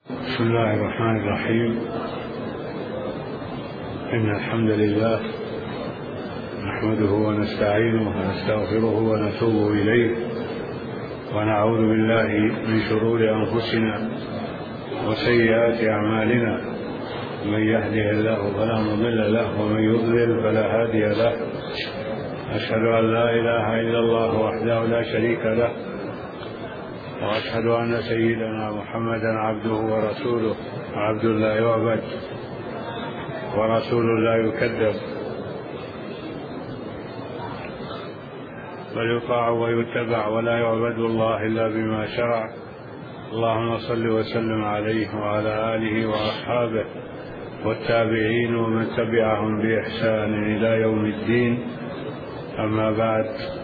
بسم الله الرحمن الرحيم. إن الحمد لله نحمده ونستعينه ونستغفره ونتوب إليه، ونعوذ بالله من شرور أنفسنا وسيئات أعمالنا. من يهده الله فلا مضل له، ومن يضلل فلا هادي له. أشهد أن لا إله إلا الله وحده لا شريك له، وأشهد أن سيدنا محمدا عبده ورسوله، عبد لا يعبد ورسول لا يكذب، بل يطاع ويتبع ولا يعبد الله إلا بما شرع. اللهم صل وسلم عليه وعلى آله وأصحابه والتابعين ومن تبعهم بإحسان إلى يوم الدين. أما بعد،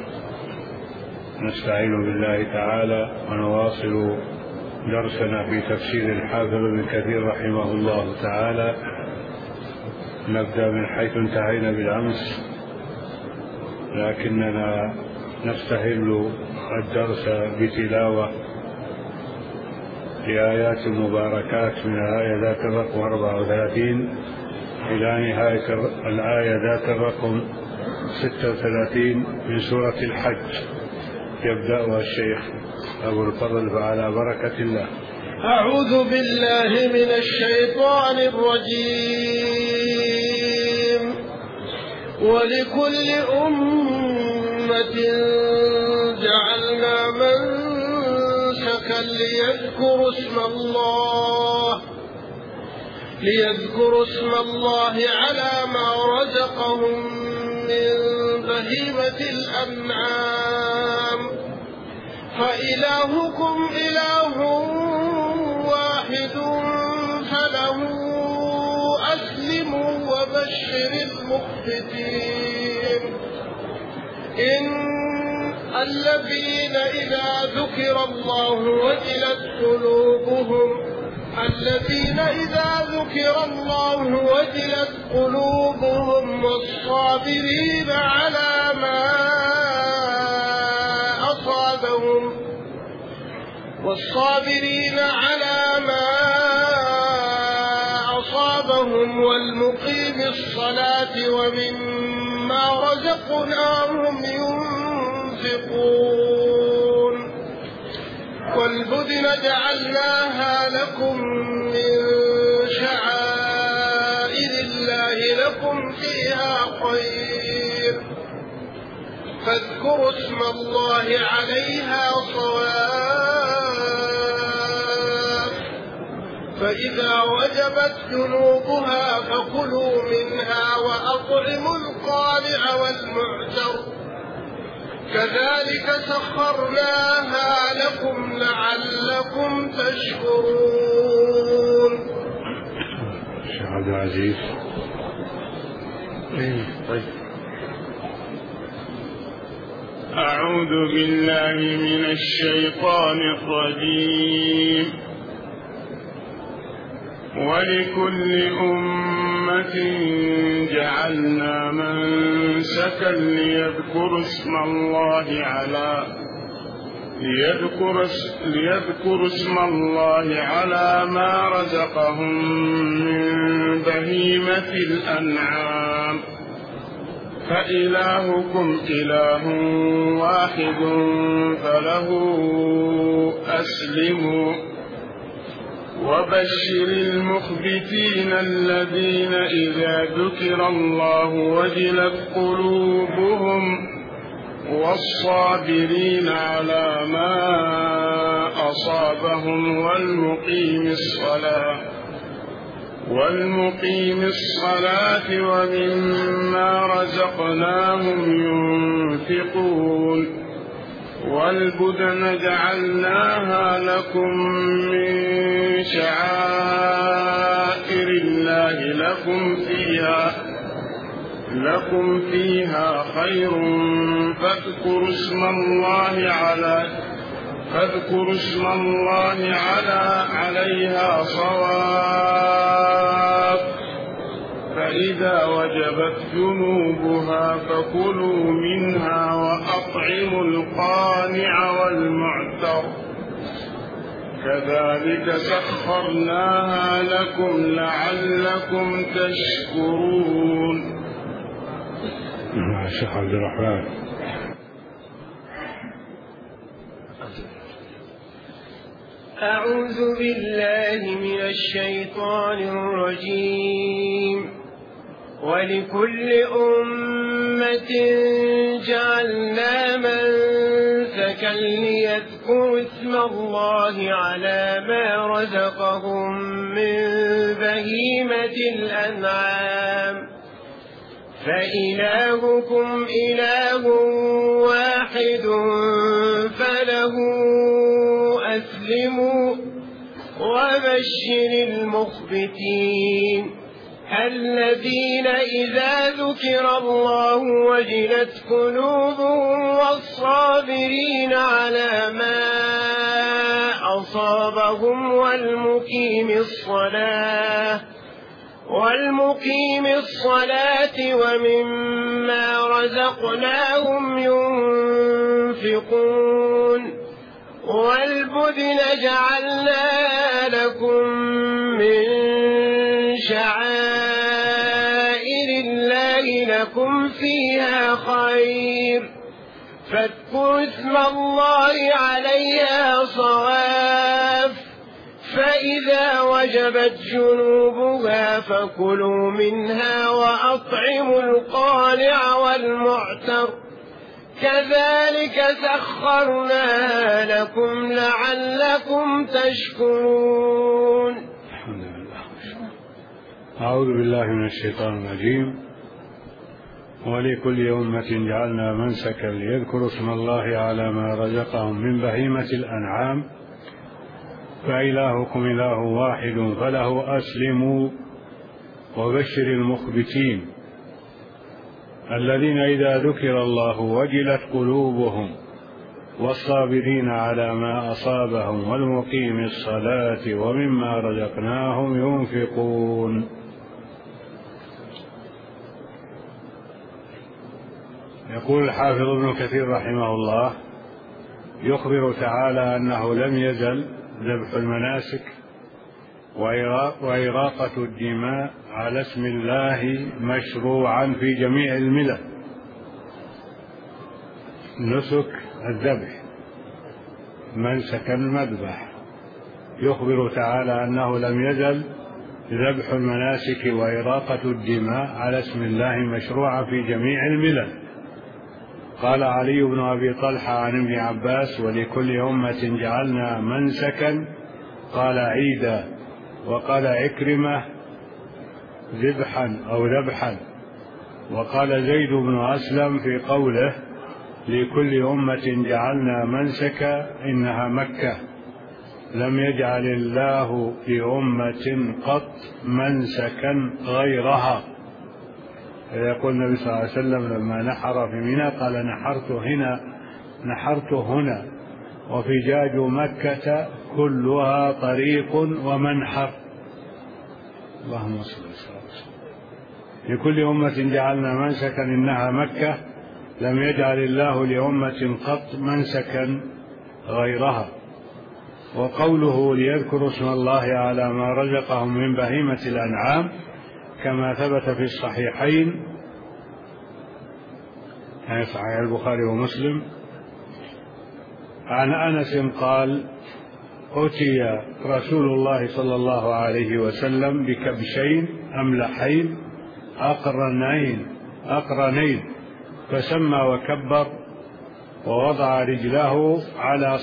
نستعين بالله تعالى ونواصل درسنا في تفسير الحافظ ابن كثير رحمه الله تعالى. نبدأ من حيث انتهينا بالأمس، لكننا نستهل الدرس بتلاوة لآيات مباركات من الآية ذات الرقم 34 إلى نهاية الآية ذات الرقم 36 من سورة الحج. يبدأ الشيخ أبو الفضل فعلى بركة الله. أعوذ بالله من الشيطان الرجيم. ولكل أمة جعلنا منسكا ليذكروا اسم الله على ما رزقهم من بهيمة الأنعام، فإلهكم إله واحد فله أسلموا وبشر المخبتين. إن الذين إذا ذكر الله وجلت قلوبهم والصابرين على ما أصابهم والمقيم الصلاة ومما رزقناهم ينفقون. والبدن جعلناها لكم من شعائر الله لكم فيها خير، فاذكروا اسم الله عليها صواف، فإذا وجبت جنوبها فكلوا منها وأطعموا القانع والمعتر، كذلك سخرناها لكم لعلكم تشكرون. الشيخ عبد العزيز. أعوذ بالله من الشيطان الرجيم. ولكل أمة جعلنا منسكا ليذكروا اسم الله على ما رزقهم من بهيمة الأنعام، فإلهكم إله واحد فله أسلموا وبشر المخبتين الذين إذا ذكر الله وجلت قلوبهم والصابرين على ما أصابهم والمقيم الصلاة ومما رزقناهم ينفقون. والبدن جعلناها لكم من شعائر الله لكم فيها خير، فاذكروا اسم الله عليها صواف، فإذا وجبت جنوبها فكلوا منها وأطعموا القانع والمعتر، كذلك سخرناها لكم لعلكم تشكرون. الشيخ عبد الرحمن. أعوذ بالله من الشيطان الرجيم. ولكل أمة جعلنا منسكا ليذكروا اسم الله على ما رزقهم من بهيمة الأنعام فإلهكم إله واحد فله أسلموا وبشر المخبتين الذين إذا ذكر الله وجلت قلوبهم والصابرين على ما أصابهم والمقيم الصلاة ومما رزقناهم ينفقون والبدن جعلنا لكم من شعائر الله لكم فيها خير فاذكروا اسم الله عليها صواف فإذا وجبت جنوبها فكلوا منها وأطعموا القانع والمعتر كذلك سخرناها لكم لعلكم تشكرون. الحمد لله. أعوذ بالله من الشيطان الرجيم. ولكل أمة جعلنا منسكا ليذكروا اسم الله على ما رزقهم من بهيمة الأنعام فإلهكم إله واحد فله أسلموا وبشر المخبتين الذين إذا ذكر الله وجلت قلوبهم والصابرين على ما أصابهم والمقيم الصلاة ومما رزقناهم ينفقون. يقول الحافظ ابن كثير رحمه الله يخبر تعالى أنه لم يزل ذبح المناسك وإراقة الدماء على اسم الله مشروعا في جميع الملل. نسك الذبح منسك المذبح. يخبر تعالى أنه لم يزل ذبح المناسك وإراقة الدماء على اسم الله مشروعا في جميع الملل. قال علي بن أبي طلحة عن ابن عباس ولكل أمة جعلنا منسكا قال عيدا. وقال عكرمة ذبحا أو ذبحا. وقال زيد بن أسلم في قوله لكل أمة جعلنا منسكا إنها مكة لم يجعل الله لأمة قط منسكا غيرها. يقول النبي صلى الله عليه وسلم لما نحر في منى قال نحرت هنا وفجاج مكة كلها طريق ومنحر. اللهم صل وسلم. لكل أمة جعلنا منسكا إنها مكة لم يجعل الله لأمة قط منسكا غيرها. وقوله ليذكروا اسم الله على ما رزقهم من بهيمة الأنعام كما ثبت في الصحيحين يعني صحيح البخاري ومسلم عن أنس قال أتي رسول الله صلى الله عليه وسلم بكبشين أملحين أقرنين فسمى وكبر ووضع رجله على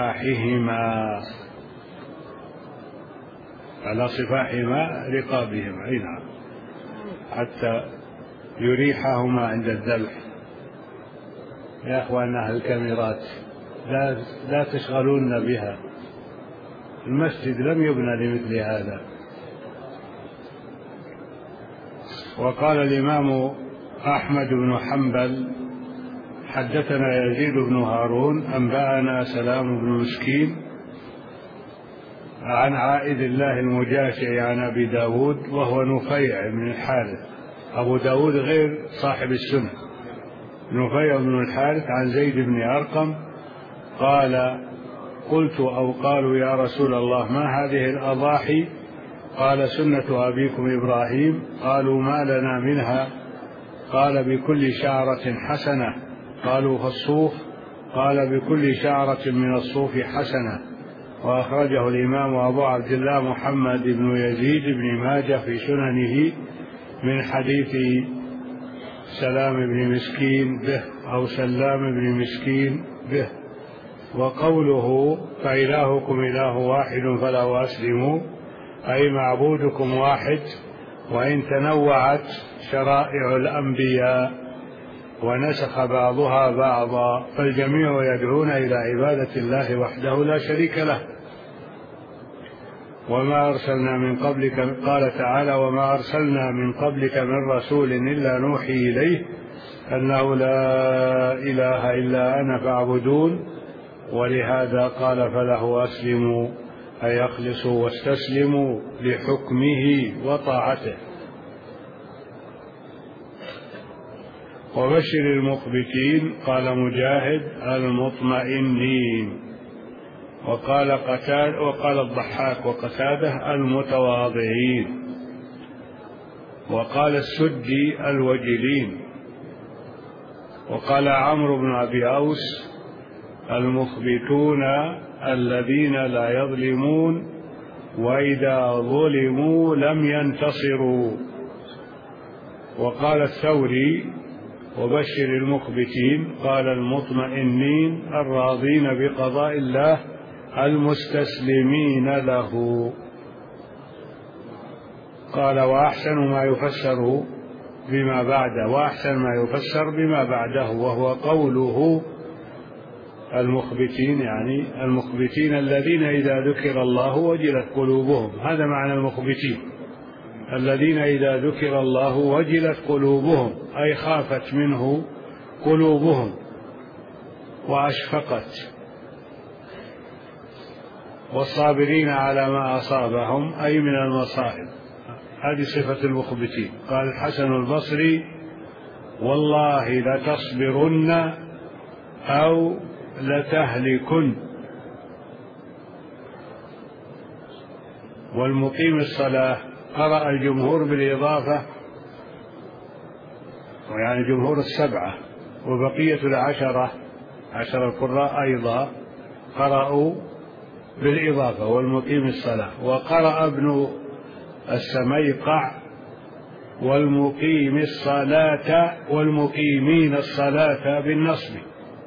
صفاحهما رقابهما حتى يريحهما عند الذبح. يا أخواننا الكاميرات لا تشغلون بها، المسجد لم يبنى لمثل هذا. وقال الإمام أحمد بن حنبل حدثنا يزيد بن هارون أنبأنا سلام بن مسكين عن عائد الله المجاشعي عن أبي داود وهو نفيع بن الحارث. أبو داود غير صاحب السنة. نفيع بن الحارث عن زيد بن أرقم قال قلت أو قالوا يا رسول الله ما هذه الأضاحي؟ قال سنة أبيكم إبراهيم. قالوا ما لنا منها؟ قال بكل شعرة حسنة. قالوا فالصوف؟ قال بكل شعرة من الصوف حسنة. وأخرجه الإمام أبو عبد الله محمد بن يزيد بن ماجه في سننه من حديث سلام بن مسكين به أو سلام بن مسكين به. وقوله فإلهكم إله واحد فله أسلموا أي معبودكم واحد، وإن تنوعت شرائع الأنبياء ونسخ بعضها بعضا فالجميع يدعون إلى عبادة الله وحده لا شريك له. وما أرسلنا من قبلك، قال تعالى وما أرسلنا من قبلك من رسول إلا نوحي إليه أنه لا إله إلا أنا فاعبدون. ولهذا قال فله أسلموا أي أخلصوا واستسلموا لحكمه وطاعته. وبشر المخبتين قال مجاهد المطمئنين. وقال الضحاك وقتاده المتواضعين. وقال السدي الوجلين. وقال عمرو بن أبي أوس المخبتون الذين لا يظلمون وإذا ظلموا لم ينتصروا. وقال الثوري وبشر المخبتين قال المطمئنين الراضين بقضاء الله المستسلمين له. قال وأحسن ما يفسر بما بعده، وأحسن ما يفسر بما بعده وهو قوله المخبتين، يعني المخبتين الذين إذا ذكر الله وجلت قلوبهم. هذا معنى المخبتين، الذين إذا ذكر الله وجلت قلوبهم أي خافت منه قلوبهم وأشفقت. والصابرين على ما أصابهم أي من المصائب. هذه صفة المخبتين. قال الحسن البصري والله لتصبرن أو لتهلكن. والمقيم الصلاة قرأ الجمهور بالإضافة، ويعني جمهور السبعة، وبقية عشر القراء أيضا قرأوا بالإضافة والمقيم الصلاة. وقرأ ابن السميقع والمقيم الصلاة والمقيمين الصلاة بالنصب.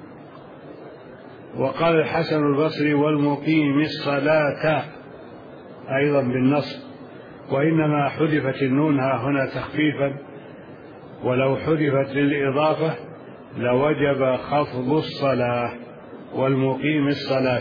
وقال الحسن البصري والمقيم الصلاة أيضا بالنصب، وإنما حذفت النون ها هنا تخفيفا، ولو حذفت للإضافة لوجب خفض الصلاة والمقيم الصلاة.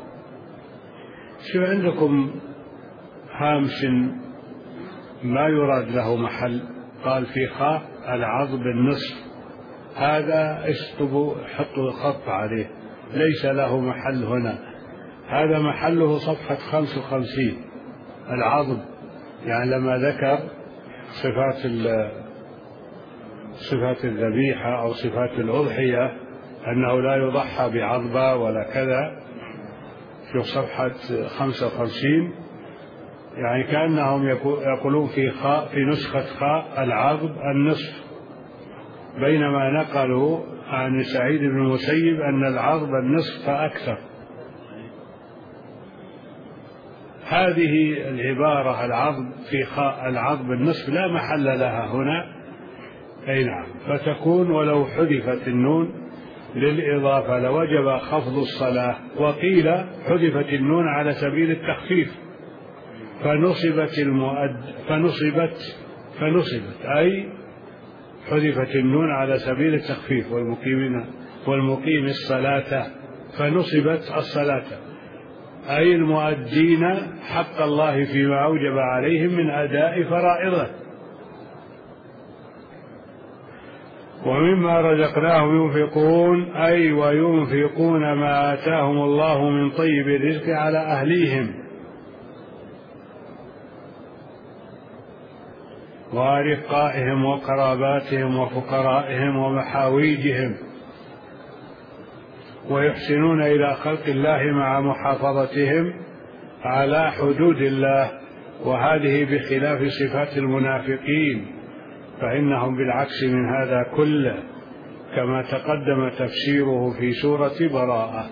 شو عندكم هامش ما يراد له محل؟ قال في خاء العضب النصف، هذا اشطبوا حطوا خط عليه، ليس له محل هنا، هذا محله صفحة 55 العضب. يعني لما ذكر صفات الذبيحة أو صفات الأضحية أنه لا يضحى بعضبة ولا كذا، في صفحة 55 يعني كأنهم يقولون في نسخة خاء العضب النصف، بينما نقلوا عن سعيد بن المسيب أن العضب النصف فأكثر. هذه العبارة العضب في خاء العضب النصف لا محل لها هنا، أي نعم، فتكون ولو حذفت النون للإضافة لوجب خفض الصلاة. وقيل حذفت النون على سبيل التخفيف فنصبت أي حذفت النون على سبيل التخفيف والمقيم الصلاة فنصبت الصلاة أي المؤدين حق الله فيما أوجب عليهم من أداء فرائضه. ومما رزقناهم ينفقون أي وينفقون ما آتاهم الله من طيب الرزق على أهليهم وأرقائهم وقراباتهم وفقرائهم ومحاويجهم. ويحسنون إلى خلق الله مع محافظتهم على حدود الله، وهذه بخلاف صفات المنافقين، فإنهم بالعكس من هذا كله، كما تقدم تفسيره في سورة براءة.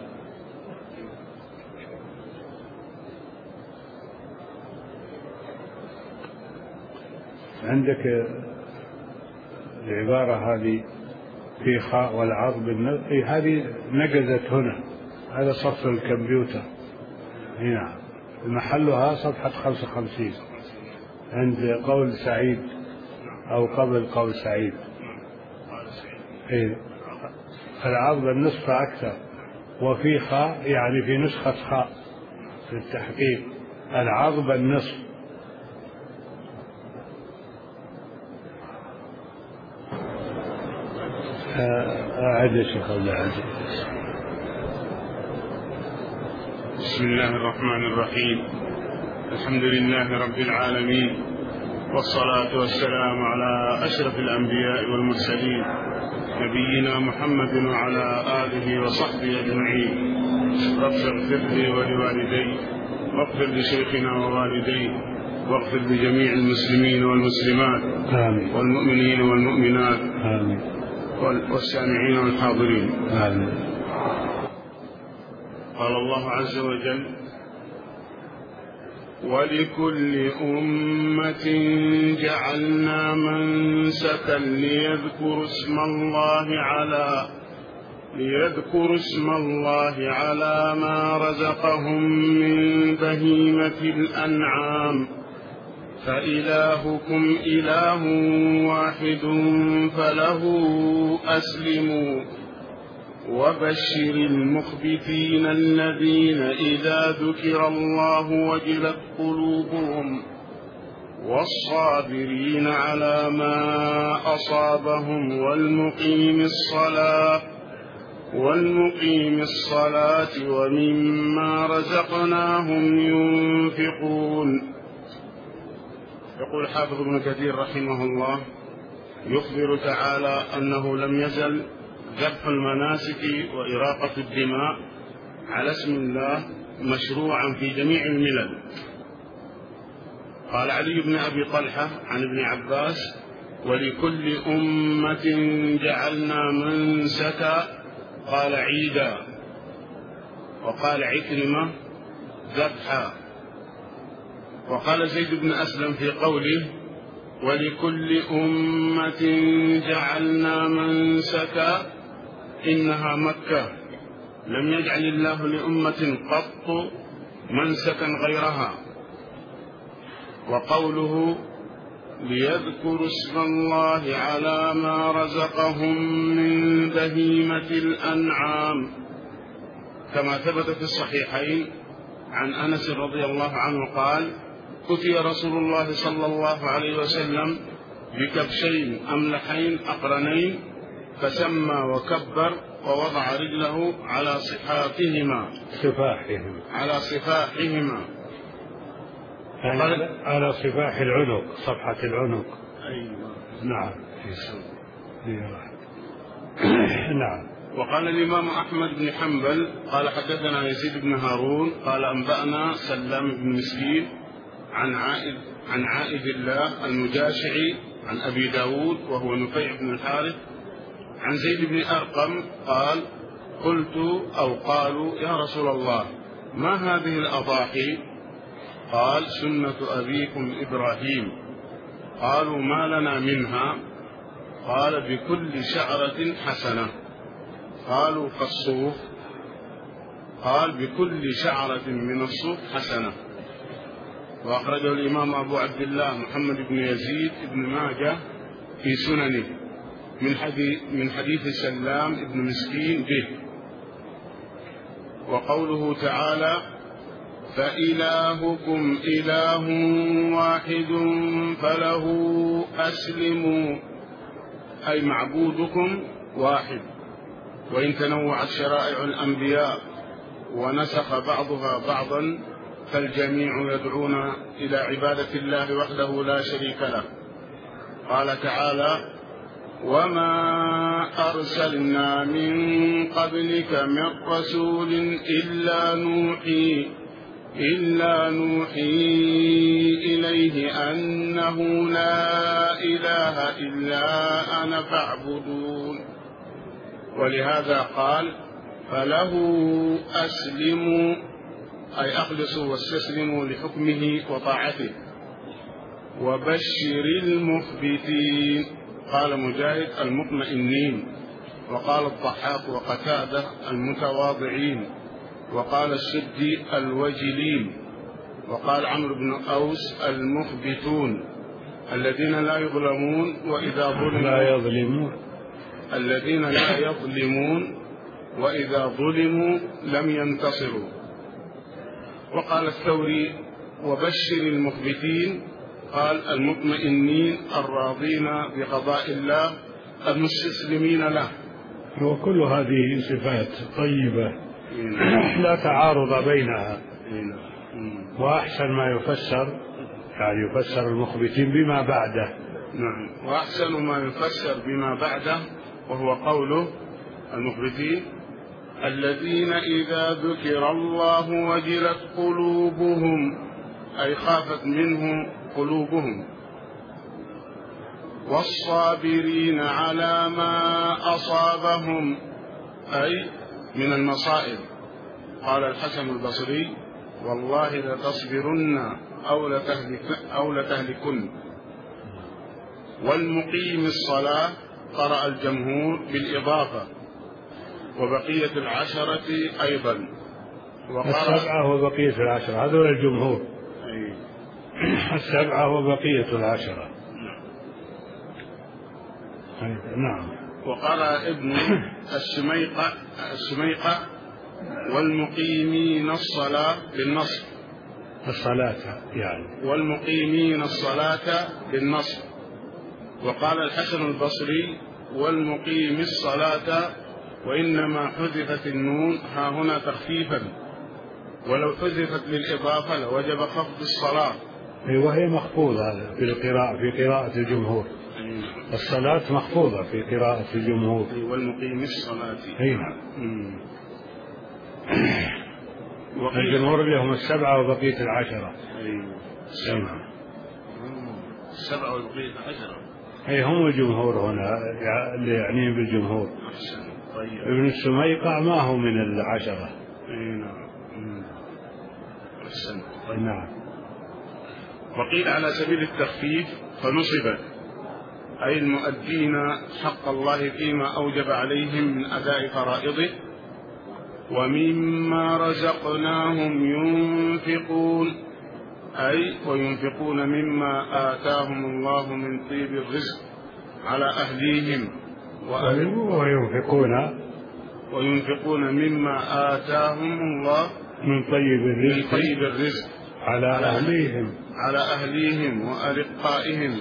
عندك العبارة هذه في خاء والعرض بالنقي، هذه نقزت هنا، هذا صف الكمبيوتر هنا، محلها صفحة 55 عند قول سعيد أو قبل قول سعيد. العرض النصف أكثر، وفي خاء يعني في نسخة خاء في التحقيق، العرض النصف. أعد يا شيخ عبد العزيز. بسم الله الرحمن الرحيم. الحمد لله رب العالمين، والصلاة والسلام على أشرف الأنبياء والمرسلين، نبينا محمد وعلى آله وصحبه أجمعين. رب اغفر لي ولوالدي، واغفر لشيخنا ووالديه، واغفر لجميع المسلمين والمسلمات، آمين. والمؤمنين والمؤمنات، آمين. والسامعين والحاضرين، آمين. قال الله عز وجل: ولكل أمة جعلنا منسكا ليذكروا اسم الله على ما رزقهم من بهيمة الأنعام، فإلهكم إله واحد فله أسلموا، وبشر المخبتين الذين إذا ذكر الله وجلت قلوبهم، والصابرين على ما أصابهم، والمقيم الصلاة ومما رزقناهم ينفقون. يقول حافظ ابن كثير رحمه الله: يخبر تعالى أنه لم يزل ذبح المناسك وإراقة الدماء على اسم الله مشروعا في جميع الملل. قال علي بن أبي طلحة عن ابن عباس: ولكل أمة جعلنا منسكا، قال عيدا. وقال عكرمة: ذبحا. وقال زيد بن أسلم في قوله: ولكل أمة جعلنا منسكا، إنها مكة، لم يجعل الله لأمة قط منسكا غيرها. وقوله: ليذكروا اسم الله على ما رزقهم من بهيمة الأنعام، كما ثبت في الصحيحين عن أنس رضي الله عنه قال: أتي رسول الله صلى الله عليه وسلم بكبشين أملحين أقرنين، فسمى وكبر ووضع رجله على صفاحهما على صفاح العنق، صفحة العنق. أيوة. نعم. نعم. وقال الإمام أحمد بن حنبل قال: حدثنا يزيد بن هارون قال: أنبأنا سلام بن مسكين عن عائد الله المجاشعي عن أبي داود وهو نفيع بن الحارث عن زيد بن أرقم قال: قلت أو قالوا: يا رسول الله، ما هذه الأضاحي؟ قال: سنة أبيكم إبراهيم. قالوا: ما لنا منها؟ قال: بكل شعرة حسنة. قالوا: فالصوف؟ قال: بكل شعرة من الصوف حسنة. وأخرجه الإمام أبو عبد الله محمد بن يزيد بن ماجه في سننه من حديث سلام بن مسكين به. وقوله تعالى: فإلهكم إله واحد فله أسلموا، أي معبودكم واحد، وإن تنوعت شرائع الأنبياء ونسخ بعضها بعضا فالجميع يدعون إلى عبادة الله وحده لا شريك له. قال تعالى: وما أرسلنا من قبلك من رسول إلا نوحي إليه أنه لا إله إلا أنا فاعبدون. ولهذا قال فله أسلموا أي أخلصوا واستسلموا لحكمه وطاعته. وبشر المخبتين قال مجاهد المطمئنين، وقال الضحاك وقتادة المتواضعين، وقال السدي الوجلين، وقال عمرو بن أوس المخبتون الذين لا يظلمون وإذا ظلموا لم ينتصروا. وقال الثوري وبشر المخبتين قال المطمئنين الراضين بقضاء الله المستسلمين له. وكل هذه صفات طيبة لا تعارض بينها. وأحسن ما يفسر يعني يفسر المخبتين بما بعده. نعم، وأحسن ما يفسر بما بعده وهو قوله المخبتين الذين إذا ذكر الله وجلت قلوبهم أي خافت منه قلوبهم، والصابرين على ما أصابهم أي من المصائب. قال الحسن البصري والله لتصبرن أو لتهلكن. والمقيم الصلاة قرأ الجمهور بالإضافة، وبقية العشرة أيضا. السبعة وبقية العشرة هذول الجمهور. السبعة وبقية العشرة. نعم. وقرأ ابن السميقة والمقيمين الصلاة بالنصر. الصلاة يعني والمقيمين الصلاة بالنصر. وقال الحسن البصري والمقيم الصلاة وإنما حذفت النون ها هنا تخفيفا، ولو حذفت للإضافة لوجب خفض الصلاة. وهي مخفوضة في قراءة الجمهور. الصلاة مخفوضة في قراءة الجمهور. والمقيم الصلاة. نعم. الجمهور لهم السبعة وبقية العشرة. السبعة وبقية العشرة. هم الجمهور هنا اللي يعنيهم بالجمهور. طيب. ابن السميقة ما هو من العشرة. نعم. وقيل على سبيل التخفيف فنصبت أي المؤدين حق الله فيما أوجب عليهم من أداء فرائضه. ومما رزقناهم ينفقون أي وينفقون مما آتاهم الله من طيب الرزق على أهليهم. وينفقون مما آتاهم الله من طيب الرزق على أهليهم وأرقائهم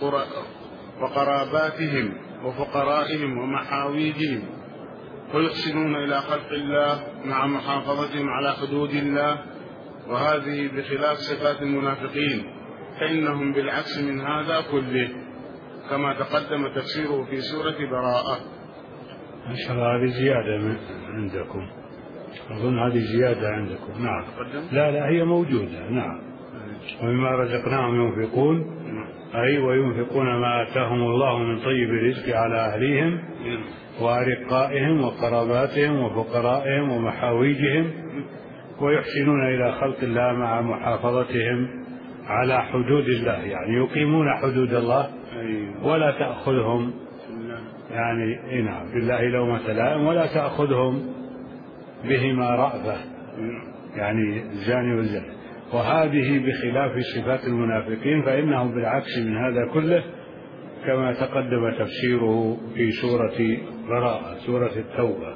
وقراباتهم وفقرائهم ومحاويجهم، ويحسنون إلى خلق الله مع محافظتهم على حدود الله. وهذه بخلاف صفات المنافقين، فإنهم بالعكس من هذا كله، كما تقدم تفسيره في سورة براءة. ما شاء الله هذه زيادة عندكم، أظن هذه زيادة عندكم. نعم. لا هي موجودة. نعم. ومما رزقناهم ينفقون أي وينفقون ما آتاهم الله من طيب الرزق على أهليهم وأرقائهم وقراباتهم وفقرائهم ومحاويجهم، ويحسنون إلى خلق الله مع محافظتهم على حدود الله، يعني يقيمون حدود الله ولا تأخذهم يعني نعم بالله لومة لائم، ولا تأخذهم بهما رأفة يعني الزاني والزاني. وهذه بخلاف صفات المنافقين، فإنهم بالعكس من هذا كله، كما تقدم تفسيره في سورة براءة سورة التوبة.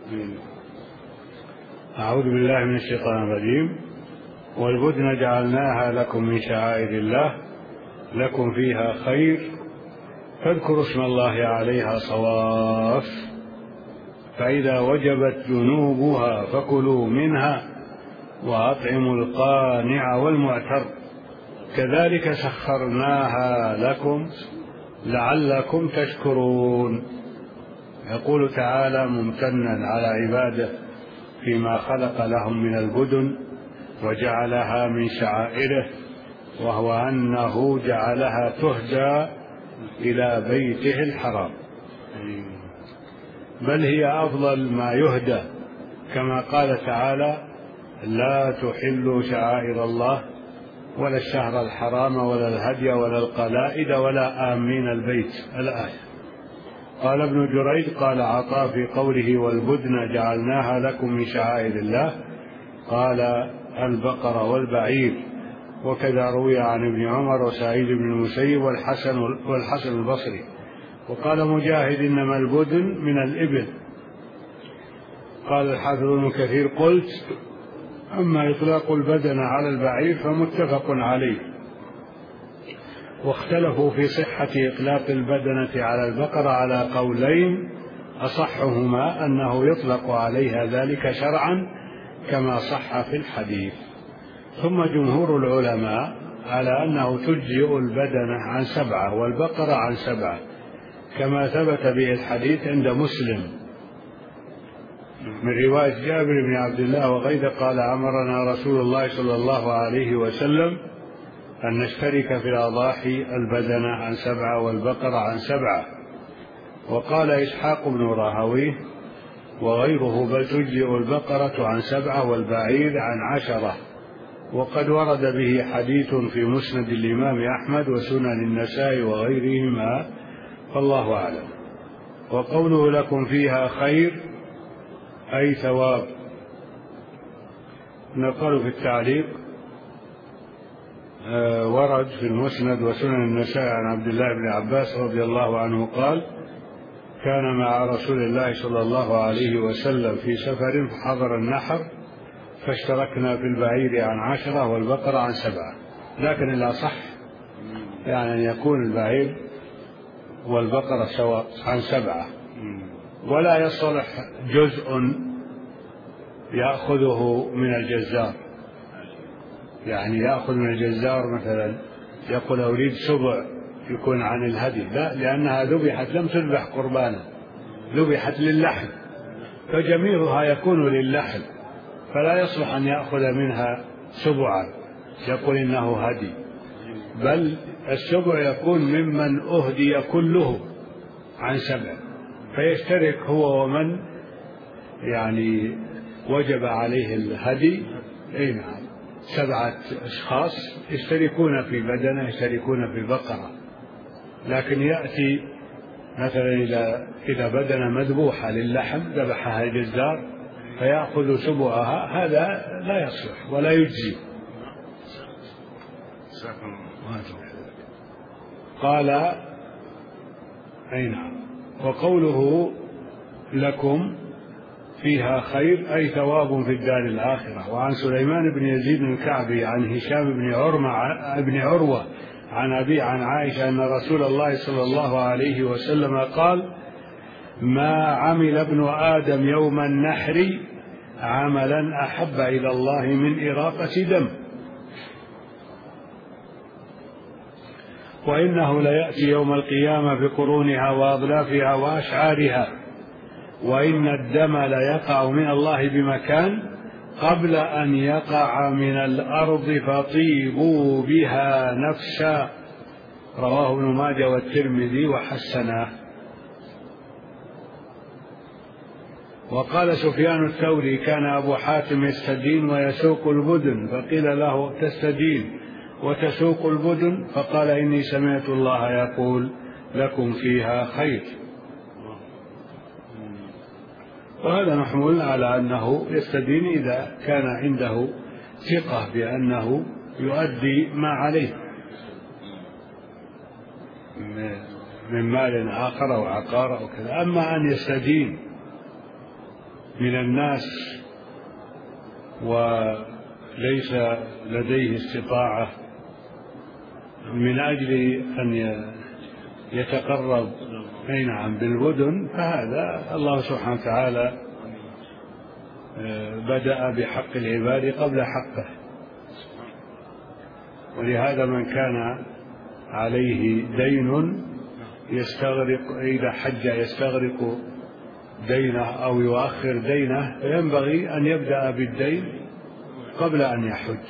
أعوذ بالله من الشيطان الرجيم. والبدن جعلناها لكم من شعائر الله لكم فيها خير فاذكروا اسم الله عليها صواف، فإذا وجبت جنوبها فكلوا منها وأطعموا القانع والمعتر كذلك سخرناها لكم لعلكم تشكرون. يقول تعالى ممتنا على عباده فيما خلق لهم من البدن وجعلها من شعائره، وهو أنه جعلها تهدى إلى بيته الحرام، بل هي أفضل ما يهدى، كما قال تعالى: لا تحلوا شعائر الله ولا الشهر الحرام ولا الهدي ولا القلائد ولا آمين البيت، الآية. قال ابن جريج قال عطاء في قوله: والبدن جعلناها لكم من شعائر الله، قال: البقر والبعير. وكذا روي عن ابن عمر وسعيد بن المسيب والحسن البصري. وقال مجاهد: إنما البدن من الإبل. قال الحافظ ابن كثير: قلت: أما إطلاق البدن على البعير فمتفق عليه، واختلفوا في صحة إطلاق البدنة على البقرة على قولين، أصحهما أنه يطلق عليها ذلك شرعا كما صح في الحديث. ثم جمهور العلماء على أنه تجزئ البدنة عن 7 والبقرة عن 7، كما ثبت به الحديث عند مسلم من رواية جابر بن عبد الله وغيره قال: أمرنا رسول الله صلى الله عليه وسلم أن نشترك في الأضاحي البدنة عن 7 والبقرة عن 7. وقال إسحاق بن راهويه وغيره: بل تجزئ البقرة عن 7 والبعير عن 10. وقد ورد به حديث في مسند الإمام أحمد وسنن النسائي وغيرهما، فالله أعلم. وقوله: لكم فيها خير أي ثواب. نقل في التعليق: ورد في المسند وسنن النسائي عن عبد الله بن عباس رضي الله عنه قال: كان مع رسول الله صلى الله عليه وسلم في سفر فحضر النحر فاشتركنا في البعير عن 10 والبقرة عن 7. لكن الأصح يعني أن يكون البعير والبقرة سواء عن 7، ولا يصلح جزء يأخذه من الجزار، يعني يأخذ من الجزار مثلا يقول أريد 7 يكون عن الهدي، لا، لأنها ذبحت لم تذبح قربانا، ذبحت للحم، فجميعها يكون للحم، فلا يصلح أن يأخذ منها 7 يقول إنه هدي، بل 7 يكون ممن أهدي كله عن 7، فيشترك هو ومن يعني وجب عليه الهدي. أي نعم، 7 أشخاص يشتركون في بدنة، يشتركون في بقرة. لكن يأتي مثلا إذا بدنة مذبوحة للحم ذبحها الجزار فيأخذ 7، هذا لا يصلح ولا يجزي. قال: أي نعم. وقوله: لكم فيها خير أي ثواب في الدار الآخرة. وعن سليمان بن يزيد الكعبي عن هشام بن عروة عن أبي عن عائشة أن رسول الله صلى الله عليه وسلم قال: ما عمل ابن آدم يوم النحر عملا أحب إلى الله من إراقة دم، وإنه ليأتي يوم القيامة بقرونها وأضلافها وأشعارها، وإن الدم ليقع من الله بمكان قبل أن يقع من الأرض فطيبوا بها نفسا. رواه ابن ماجه والترمذي وحسناه. وقال سفيان الثوري: كان أبو حاتم يستدين ويسوق البدن، فقيل له: تستدين وتسوق البدن؟ فقال: إني سمعت الله يقول: لكم فيها خير. وهذا محمول على أنه يستدين إذا كان عنده ثقة بأنه يؤدي ما عليه من مال آخر أو عقار أو كذا. أما أن يستدين من الناس وليس لديه استطاعة من أجل أن يتقرب بالبدن، فهذا الله سبحانه وتعالى بدأ بحق العباد قبل حقه. ولهذا من كان عليه دين يستغرق، إذا حج يستغرق دينه أو يؤخر دينه، فينبغي أن يبدأ بالدين قبل أن يحج.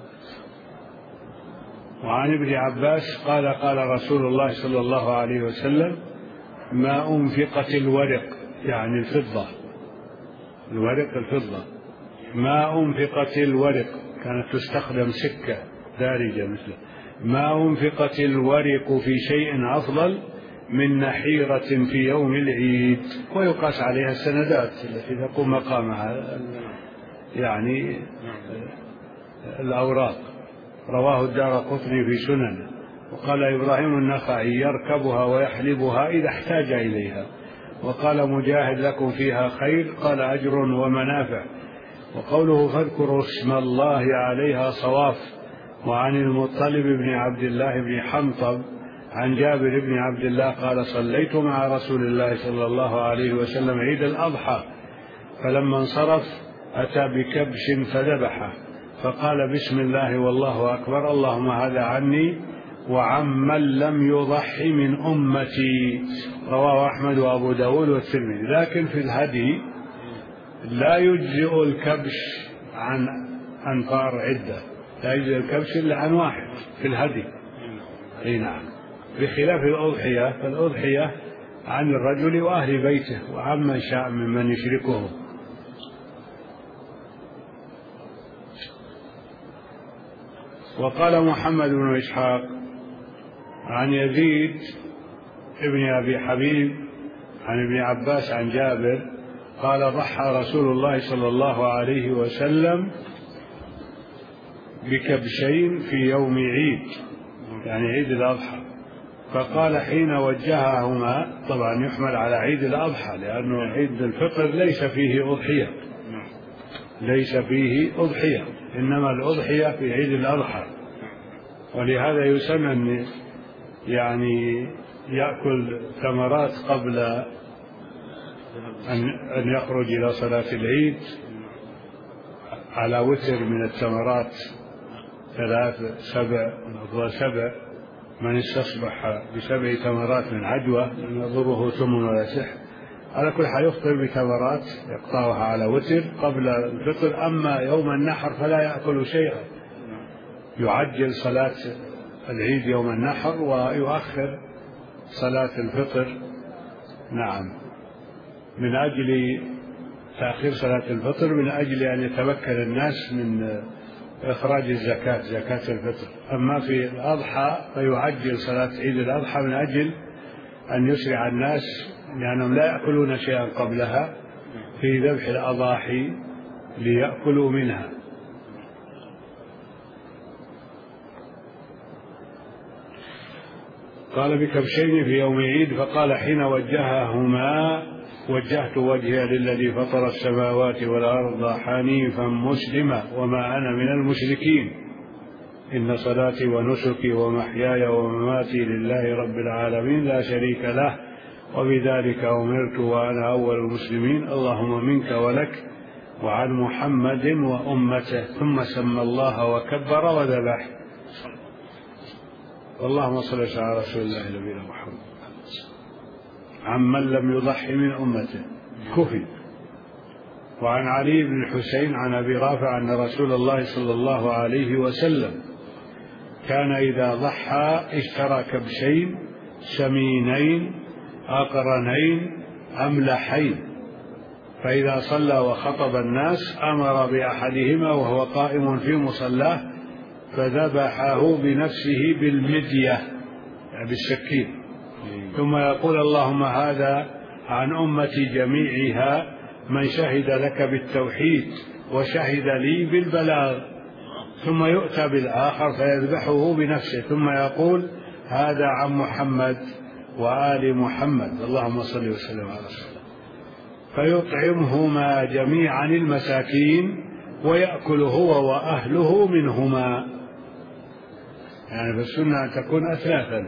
وعن ابن عباس قال قال رسول الله صلى الله عليه وسلم: ما أنفقت الورق، يعني الفضة، الورق الفضة، ما أنفقت الورق، كانت تستخدم سكة دارجة مثله، ما أنفقت الورق في شيء أفضل من نحيرة في يوم العيد. ويقاس عليها السندات التي تقوم مقامها، يعني الأوراق. رواه الدارقطني في سننه. وقال إبراهيم النخعي: يركبها ويحلبها إذا احتاج إليها. وقال مجاهد: لكم فيها خير، قال أجر ومنافع. وقوله: فاذكروا اسم الله عليها صواف. وعن المطلب بن عبد الله بن حنطب عن جابر بن عبد الله قال: صليت مع رسول الله صلى الله عليه وسلم عيد الأضحى، فلما انصرف أتى بكبش فذبحه، فقال: بسم الله والله أكبر، اللهم هذا عني وعمن لم يضحي من أمتي. رواه أحمد وأبو داود والترمذي. لكن في الهدي لا يجزئ الكبش عن أنفار عدة، لا يجزئ الكبش إلا عن واحد في الهدي. أي نعم، بخلاف الأضحية، فالأضحية عن الرجل وأهل بيته وعمن شاء ممن يشركه. وقال محمد بن إسحاق عن يزيد ابن أبي حبيب عن ابن عباس عن جابر قال: ضحى رسول الله صلى الله عليه وسلم بكبشين في يوم عيد، يعني عيد الأضحى، فقال حين وجههما، طبعا يحمل على عيد الأضحى لأنه عيد الفطر ليس فيه أضحية، ليس فيه أضحية، إنما الأضحية في عيد الأضحى. ولهذا يسن أن يعني يأكل ثمرات قبل أن يخرج إلى صلاة العيد على وتر من الثمرات، 3 7 7، من استصبح ب7 تمرات من عجوة لم يضره ثم ولا سحر. على كل حال يفطر بتمرات يقطعها على وتر قبل الفطر. أما يوم النحر فلا يأكل شيئا، يعجل صلاة العيد يوم النحر ويؤخر صلاة الفطر. نعم، من أجل تأخير صلاة الفطر من أجل أن يتمكن الناس من إخراج الزكاة، زكاة الفطر. أما في الأضحى فيعجل صلاة عيد الأضحى من أجل أن يسرع الناس، لأنهم لا يأكلون شيئا قبلها في ذبح الأضاحي ليأكلوا منها. قال: بكبشين في يوم عيد، فقال حين وجههما: وجهت وجهي للذي فطر السماوات والأرض حنيفا مسلما وما أنا من المشركين، إن صلاتي ونسكي ومحياي ومماتي لله رب العالمين لا شريك له وبذلك أمرت وأنا أول المسلمين، اللهم منك ولك وعن محمد وأمته. ثم سمى الله وكبر وذبح. اللهم صل على رسول الله نبينا محمد. عمن لم يضحي من أمته كفي. وعن علي بن الحسين عن أبي رافع أن رسول الله صلى الله عليه وسلم كان إذا ضحى اشترى كبشين سمينين أقرنين أملحين، فإذا صلى وخطب الناس أمر بأحدهما وهو قائم في مصلاه فذبحه بنفسه بالمدية، يعني بالسكين، ثم يقول: اللهم هذا عن أمتي جميعها من شهد لك بالتوحيد وشهد لي بالبلاغ. ثم يؤتى بالآخر فيذبحه بنفسه، ثم يقول: هذا عن محمد وآل محمد، اللهم صل وسلم على رسول الله، فيطعمهما جميعا المساكين ويأكل هو وأهله منهما. يعني في السنة أن تكون أثلاثا،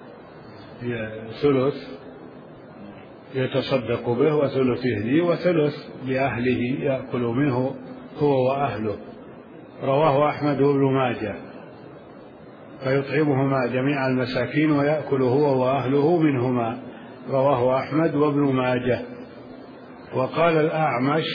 ثلث يتصدق به وثلث يهديه وثلث لأهله يأكل منه هو وأهله. رواه أحمد بن ماجه. فيطعمهما جميع المساكين ويأكل هو وأهله منهما. رواه أحمد وابن ماجه. وقال الأعمش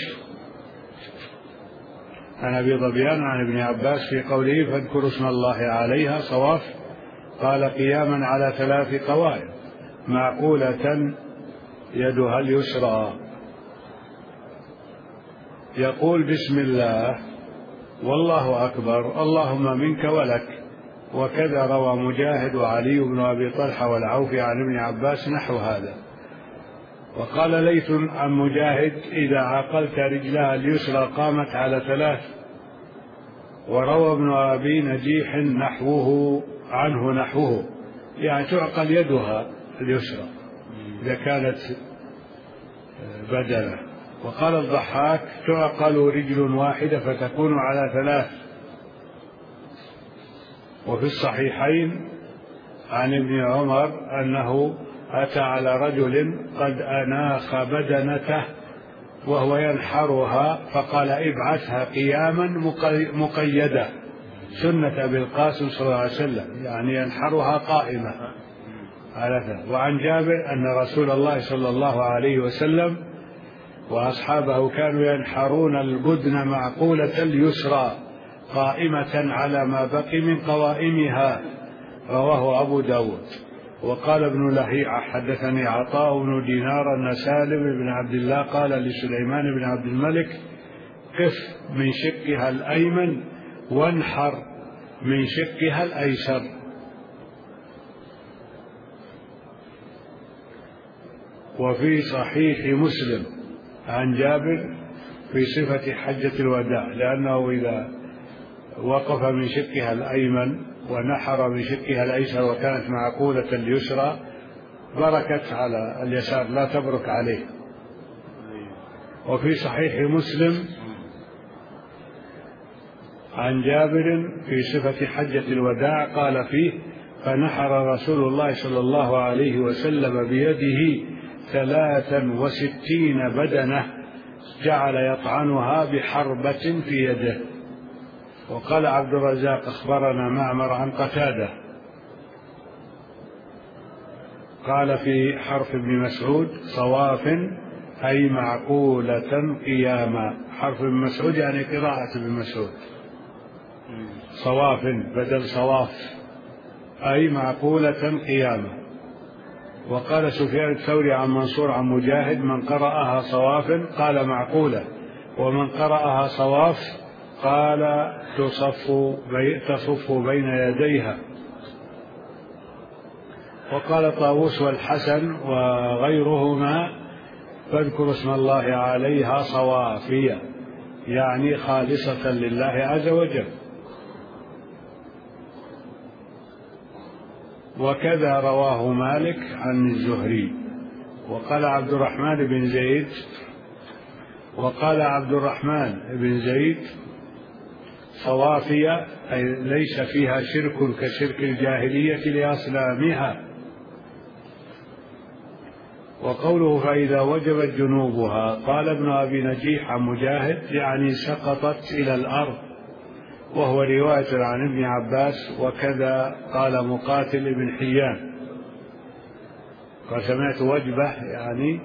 عن أبي ظبيان عن ابن عباس في قوله فاذكروا اسم الله عليها صواف، قال قياما على 3 قوائم معقولة يدها اليسرى، يقول بسم الله والله أكبر اللهم منك ولك. وكذا روى مجاهد وعلي بن أبي طلحة والعوفي عن ابن عباس نحو هذا. وقال ليث عن مجاهد إذا عقلت رجلها اليسرى قامت على 3. وروى ابن أبي نجيح عنه نحوه، يعني تعقل يدها اليسرى إذا كانت بدلة. وقال الضحاك تعقل رجل واحدة فتكون على 3. وفي الصحيحين عن ابن عمر أنه أتى على رجل قد أناخ بدنته وهو ينحرها فقال ابعثها قياما مقيدة سنة أبي القاسم صلى الله عليه وسلم، يعني ينحرها قائمة. وعن جابر أن رسول الله صلى الله عليه وسلم وأصحابه كانوا ينحرون البدن معقولة اليسرى قائمة على ما بقي من قوائمها. رواه أبو داود. وقال ابن لهيعة حدثني عطاء بن دينار أن سالم بن عبد الله قال لسليمان بن عبد الملك قف من شقها الأيمن وانحر من شقها الأيسر. وفي صحيح مسلم عن جابر في صفة حجة الوداع، لأنه إذا وقف من شقها الأيمن ونحر من شقها الأيسر وكانت معقولة اليسرى بركت على اليسار لا تبرك عليه. وفي صحيح مسلم عن جابر في صفة حجة الوداع قال فيه فنحر رسول الله صلى الله عليه وسلم بيده 63 بدنة جعل يطعنها بحربة في يده. وقال عبد الرزاق أخبرنا معمر عن قتادة قال في حرف ابن مسعود صواف أي معقولة قياما. حرف ابن مسعود يعني قراءة ابن مسعود، صواف بدل صواف أي معقولة قياما. وقال سفيان الثوري عن منصور عن مجاهد من قرأها صواف قال معقولة، ومن قرأها صواف قال تصف بين يديها. وقال طاووس والحسن وغيرهما فاذكروا اسم الله عليها صوافية، يعني خالصة لله عز وجل. وكذا رواه مالك عن الزهري. وقال عبد الرحمن بن زيد صوافية أي ليس فيها شرك كشرك الجاهلية لأصنامها. وقوله فإذا وجبت جنوبها قال ابن أبي نجيح عن مجاهد يعني سقطت إلى الأرض، وهو رواية عن ابن عباس. وكذا قال مقاتل بن حيان قال سمعت وجبة يعني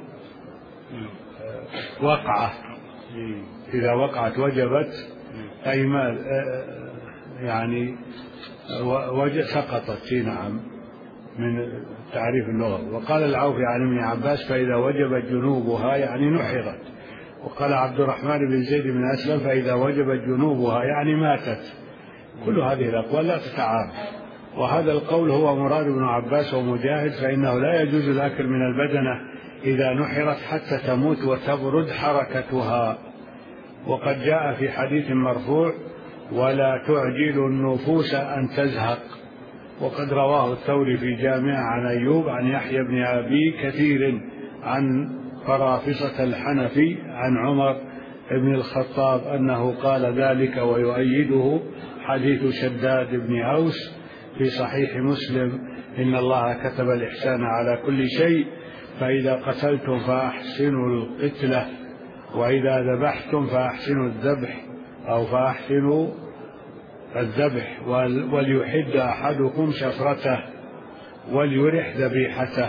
وقعة، إذا وقعت وجبت أي ما يعني سقطت. نعم من تعريف اللغة. وقال العوفي عن ابن عباس فإذا وجبت جنوبها يعني نحرت. وقال عبد الرحمن بن زيد بن أسلم فإذا وجبت جنوبها يعني ماتت. كل هذه الأقوال لا تتعارض، وهذا القول هو مراد ابن عباس ومجاهد، فإنه لا يجوز الأكل من البدنة إذا نحرت حتى تموت وتبرد حركتها. وقد جاء في حديث مرفوع ولا تعجل النفوس أن تزهق. وقد رواه الثوري في جامع عن أيوب عن يحيى بن أبي كثير عن فرافصة الحنفي عن عمر بن الخطاب أنه قال ذلك، ويؤيده حديث شداد بن أوس في صحيح مسلم إن الله كتب الإحسان على كل شيء، فإذا قتلتم فأحسنوا القتلة، وإذا ذبحتم فأحسنوا الذبح، أو فأحسنوا الذبح وليحد أحدكم شفرته وليرح ذبيحته.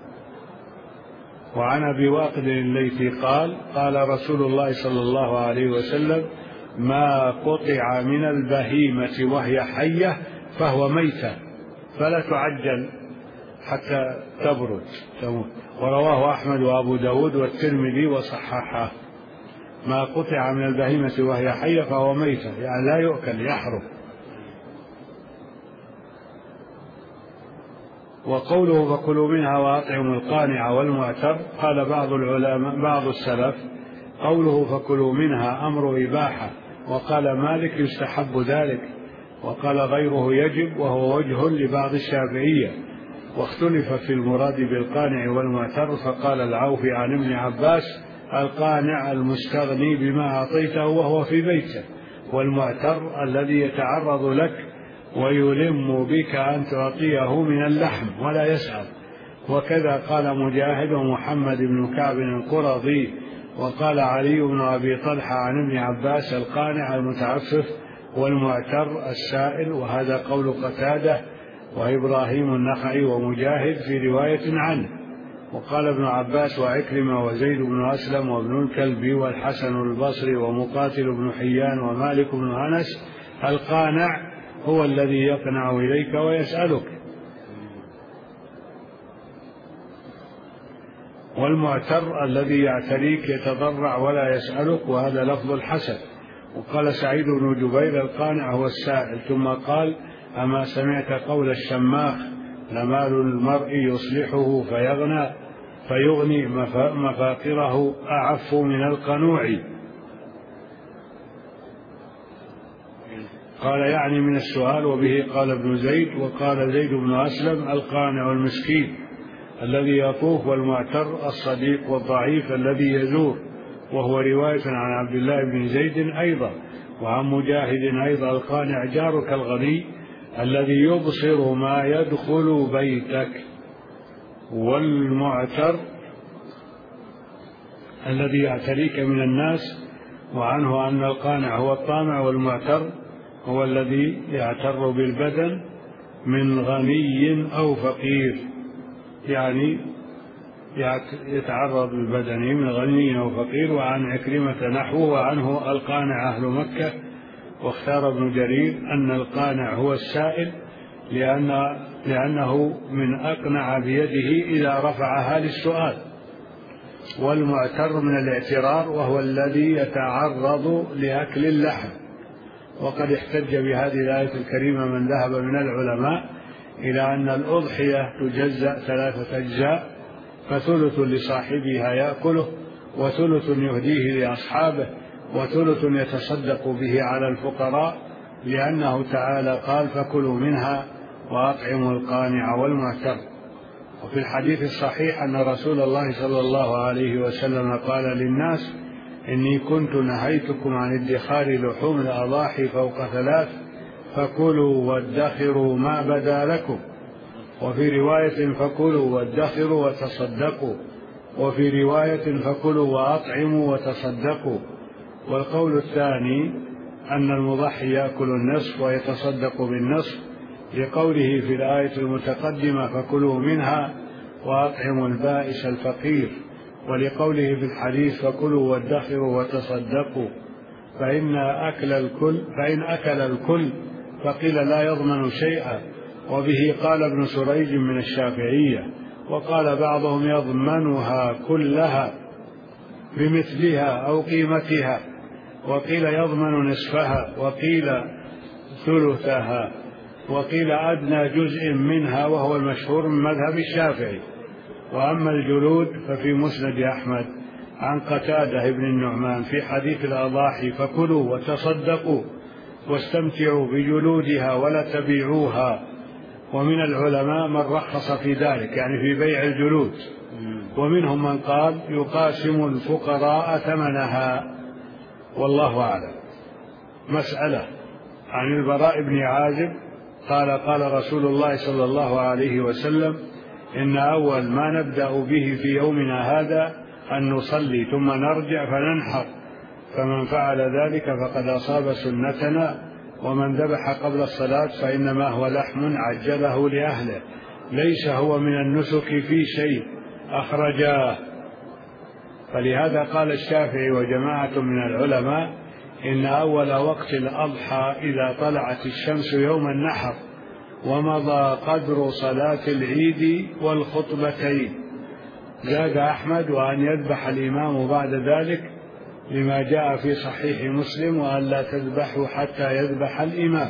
وعن أبي واقد الليثي قال قال رسول الله صلى الله عليه وسلم: ما قطع من البهيمة وهي حية فهو ميتة فلا تعجل حتى تبرد تموت. ورواه أحمد وأبو داود والترمذي وصححه. ما قطع من البهيمة وهي حية فهو ميتة، يعني لا يؤكل يحرم. وقوله فكلوا منها وأطعموا القانع والمعتر، قال بعض العلماء بعض السلف قوله فكلوا منها أمر إباحة، وقال مالك يستحب ذلك، وقال غيره يجب، وهو وجه لبعض الشافعية. واختلف في المراد بالقانع والمعتر، فقال العوفي عن ابن عباس: القانع المستغني بما أعطيته وهو في بيته، والمعتر الذي يتعرض لك ويلم بك أن تعطيه من اللحم ولا يسأل. وكذا قال مجاهد ومحمد بن كعب القرظي. وقال علي بن أبي طلحة عن ابن عباس: القانع المتعفف، والمعتر السائل. وهذا قول قتادة وإبراهيم النخعي ومجاهد في رواية عنه. وقال ابن عباس وعكرمة وزيد بن أسلم وابن الكلبي والحسن البصري ومقاتل بن حيان ومالك بن أنس: القانع هو الذي يقنع إليك ويسألك، والمعتر الذي يعتريك يتضرع ولا يسألك، وهذا لفظ الحسن. وقال سعيد بن جبير: القانع هو السائل. ثم قال: أما سمعت قول الشماخ: لمال المرء يصلحه فيغني مفاقره أعف من القنوع. قال يعني من السؤال. وبه قال ابن زيد. وقال زيد بن أسلم: القانع المسكين الذي يطوف، والمعتر الصديق والضعيف الذي يزور. وهو رواية عن عبد الله بن زيد أيضا. وعن مجاهد أيضا: القانع جارك الغني الذي يبصر ما يدخل بيتك، والمعتر الذي يعتريك من الناس. وعنه أن القانع هو الطامع، والمعتر هو الذي يعتر بالبدن من غني أو فقير، يعني يتعرض بالبدن من غني أو فقير. وعن عكرمة نحوه. وعنه: القانع أهل مكة. واختار ابن جرير أن القانع هو السائل، لأنه من أقنع بيده إذا رفعها للسؤال. والمعتر من الاعترار، وهو الذي يتعرض لأكل اللحم. وقد احتج بهذه الآية الكريمة من ذهب من العلماء إلى أن الأضحية تجزأ 3 أجزاء، فثلث لصاحبها يأكله، وثلث يهديه لأصحابه، وثلث يتصدق به على الفقراء، لأنه تعالى قال: فكلوا منها وأطعموا القانع والمعتر. وفي الحديث الصحيح أن رسول الله صلى الله عليه وسلم قال للناس: إني كنت نهيتكم عن ادخار لحوم الأضاحي فوق 3، فكلوا وادخروا ما بدا لكم. وفي رواية: فكلوا وادخروا وتصدقوا. وفي رواية: فكلوا وأطعموا وتصدقوا. والقول الثاني أن المضحي يأكل النصف ويتصدق بالنصف، لقوله في الآية المتقدمة: فكلوا منها وأطعموا البائس الفقير. ولقوله في الحديث: فكلوا وادخروا وتصدقوا. فإن أكل الكل فقيل لا يضمن شيئا. وبه قال ابن سريج من الشافعية. وقال بعضهم: يضمنها كلها بمثلها أو قيمتها. وقيل يضمن نصفها، وقيل ثلثها، وقيل أدنى جزء منها، وهو المشهور من مذهب الشافعي. وأما الجلود ففي مسند أحمد عن قتادة بن النعمان في حديث الأضاحي: فكلوا وتصدقوا واستمتعوا بجلودها ولا تبيعوها. ومن العلماء من رخص في ذلك، يعني في بيع الجلود. ومنهم من قال: يقاسم الفقراء ثمنها، والله أعلم. مسألة عن البراء بن عازب قال: قال رسول الله صلى الله عليه وسلم: إن أول ما نبدأ به في يومنا هذا أن نصلي ثم نرجع فننحر، فمن فعل ذلك فقد أصاب سنتنا ومن ذبح قبل الصلاة فإنما هو لحم عجله لأهله، ليس هو من النسك في شيء، أخرجاه. فلهذا قال الشافعي وجماعة من العلماء إن أول وقت الأضحى إذا طلعت الشمس يوم النحر ومضى قدر صلاة العيد والخطبتين. زاد أحمد وأن يذبح الإمام بعد ذلك لما جاء في صحيح مسلم وأن لا تذبحوا حتى يذبح الإمام.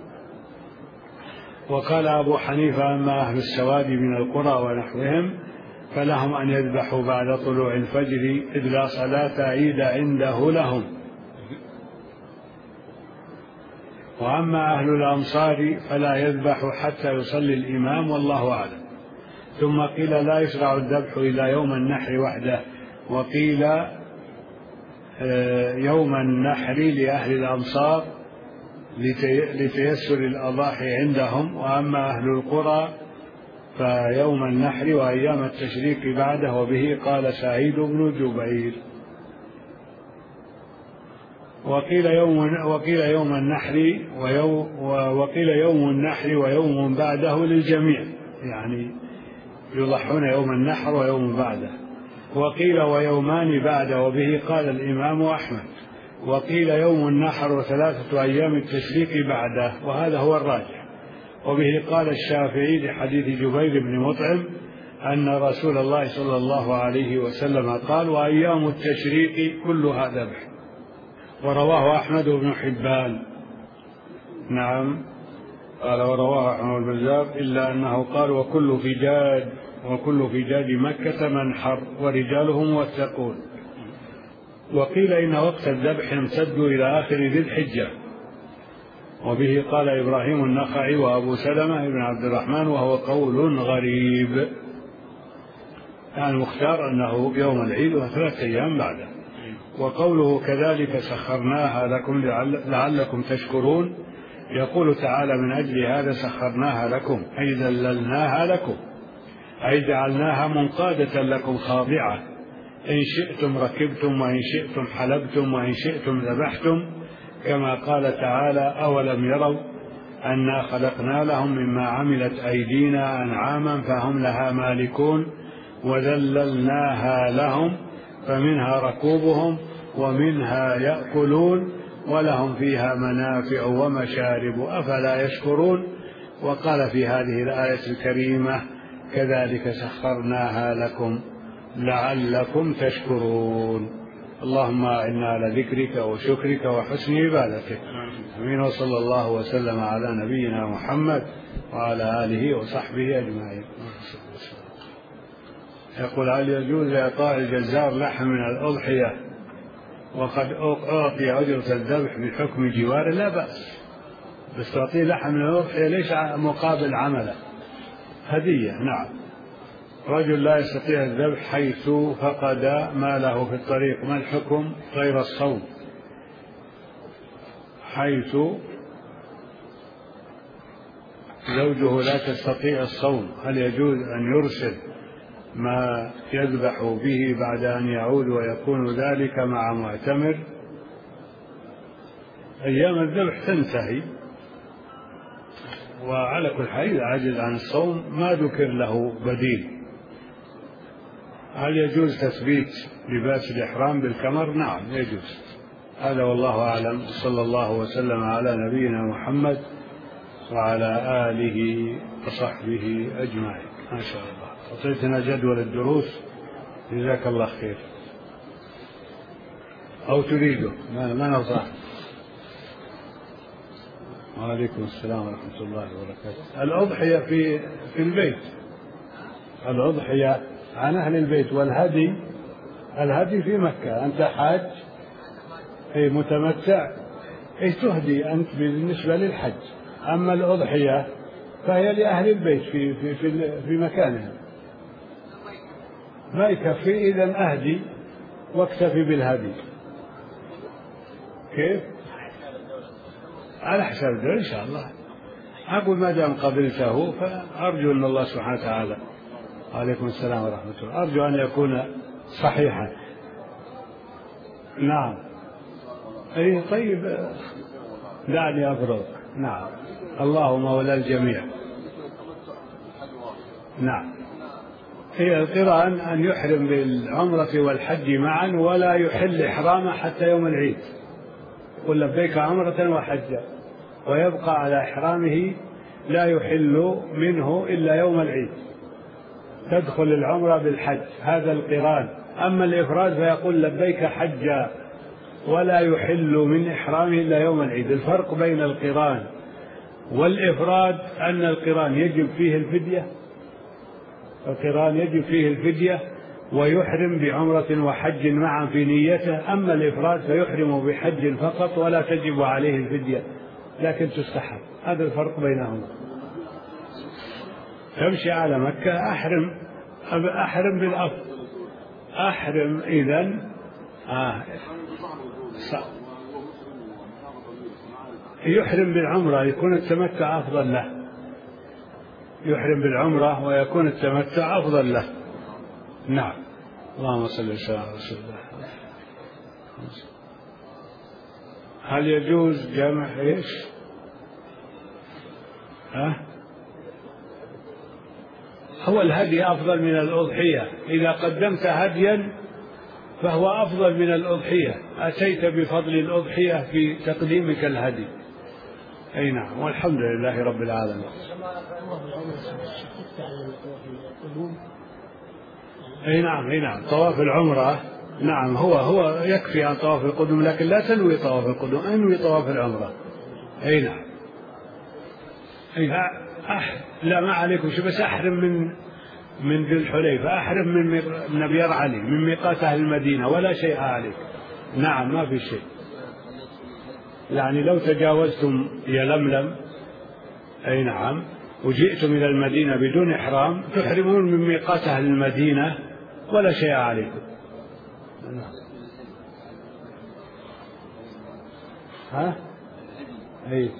وقال أبو حنيفة أما أهل السواد من القرى ونحوهم فلهم أن يذبحوا بعد طلوع الفجر إذ لا صلاة عيد عنده لهم. وأما أهل الأمصار فلا يذبحوا حتى يصلي الإمام والله أعلم. ثم قيل لا يشرع الذبح إلى يوم النحر وحده، وقيل يوم النحر لأهل الأمصار لتيسر الأضاحي عندهم، وأما أهل القرى فيوم النحر وأيام التشريق بعده، وبه قال سعيد بن جبير. وقيل يوم النحر ويوم بعده للجميع، يعني يضحون يوم النحر ويوم بعده. وقيل ويومان بعد، وبه قال الإمام أحمد. وقيل يوم النحر وثلاثة أيام التشريق بعده، وهذا هو الراجح. وبه قال الشافعي لحديث جبير بن مطعم أن رسول الله صلى الله عليه وسلم قال وأيام التشريق كلها ذبح. ورواه أحمد بن حبان. نعم، قال ورواه أحمد بن البزار إلا أنه قال وكل فجاج مكة منحر ورجاله موثقون. وقيل إن وقت الذبح يمتد إلى آخر ذي الحجة، وبه قال إبراهيم النخعي وأبو سلمة بن عبد الرحمن وهو قول غريب. يعني المختار أنه يوم العيد وثلاثة أيام بعده. وقوله كذلك سخرناها لكم لعلكم تشكرون، يقول تعالى من أجل هذا سخرناها لكم أي ذللناها لكم، أي جعلناها منقادة لكم خاضعة، إن شئتم ركبتم وإن شئتم حلبتم وإن شئتم ذبحتم، كما قال تعالى أولم يروا أنا خلقنا لهم مما عملت أيدينا أنعاما فهم لها مالكون وذللناها لهم فمنها ركوبهم ومنها يأكلون ولهم فيها منافع ومشارب أفلا يشكرون. وقال في هذه الآية الكريمة كذلك سخرناها لكم لعلكم تشكرون. اللهم إنا على ذكرك وشكرك وحسن عبادتك. آمين. وصلى الله وسلم على نبينا محمد وعلى آله وصحبه أجمعين. يقول هل يجوز إعطاء الجزار لحم من الأضحية وقد أعطي أجرة الذبح بحكم جواره؟ لا بأس، بس تعطيه لحم من الأضحية ليس مقابل عمله، هدية. نعم. رجل لا يستطيع الذبح حيث فقد ماله في الطريق، ما الحكم غير الصوم؟ حيث زوجه لا تستطيع الصوم، هل يجوز أن يرسل ما يذبح به بعد أن يعود ويكون ذلك مع معتمر؟ أيام الذبح تنتهي، وعلى كل حال إذا عجز عن الصوم ما ذكر له بديل. هل يجوز تثبيت لباس الإحرام بالكمر؟ نعم يجوز. هذا والله أعلم. صلى الله وسلم على نبينا محمد وعلى آله وصحبه أجمعين. ما شاء الله أعطيتنا جدول الدروس، جزاك الله خير. أو تريده ما نصح؟ وعليكم السلام ورحمة الله وبركاته. الأضحية في البيت، الأضحية عن أهل البيت، والهدي الهدي في مكة. أنت حاج متمتع تهدي أنت بالنسبة للحج، أما الأضحية فهي لأهل البيت في مكانهم. ما يكفي، إذن أهدي واكتفي بالهدي. كيف؟ على حساب الدولة إن شاء الله. أقول ما دام قبلته فأرجو أن الله سبحانه وتعالى. عليكم السلام ورحمة الله. أرجو أن يكون صحيحا. نعم. أي طيب. دعني أفرغ. نعم، الله مولى الجميع. نعم، هي القران أن يحرم بالعمرة والحج معا ولا يحل إحرامه حتى يوم العيد، يقول لبيك عمرة وحجا، ويبقى على إحرامه لا يحل منه إلا يوم العيد، تدخل العمرة بالحج، هذا القران. أما الإفراد فيقول لبيك حجا ولا يحل من إحرامه إلا يوم العيد. الفرق بين القران والإفراد أن القران يجب فيه الفدية، القران يجب فيه الفدية ويحرم بعمرة وحج معا في نيته. أما الإفراد فيحرم بحج فقط ولا تجب عليه الفدية لكن تستحب. هذا الفرق بينهما. تمشي على مكة أحرم بالأفضل، أحرم إذن يحرم بالعمرة يكون التمتع أفضل له، يحرم بالعمرة ويكون التمتع أفضل له. نعم. اللهم صل على رسول الله. هل يجوز جمع إيش؟ هو الهدي أفضل من الأضحية، إذا قدمت هديا فهو أفضل من الأضحية، أتيت بفضل الأضحية في تقديمك الهدي. أي نعم، والحمد لله رب العالمين. أي نعم، أي نعم، طواف العمرة نعم هو يكفي عن طواف القدوم، لكن لا تنوي طواف القدوم، انوي طواف العمرة. أي نعم. لا ما عليكم شو، بس أحرم من ذي الحليفة، أحرم من أبيار علي، من ميقات أهل المدينة، ولا شيء عليك. نعم ما في شيء. يعني لو تجاوزتم يلملم أي نعم وجئتم إلى المدينة بدون إحرام تحرمون من ميقات أهل المدينة ولا شيء عليكم. أي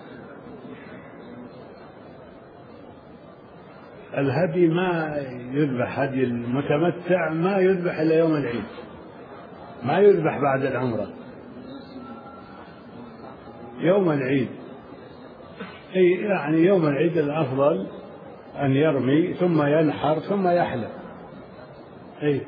الهدي ما يذبح، هدي المتمتع ما يذبح إلا يوم العيد، ما يذبح بعد العمرة، يوم العيد. أي يعني يوم العيد الأفضل أن يرمي ثم ينحر ثم يحلق. أي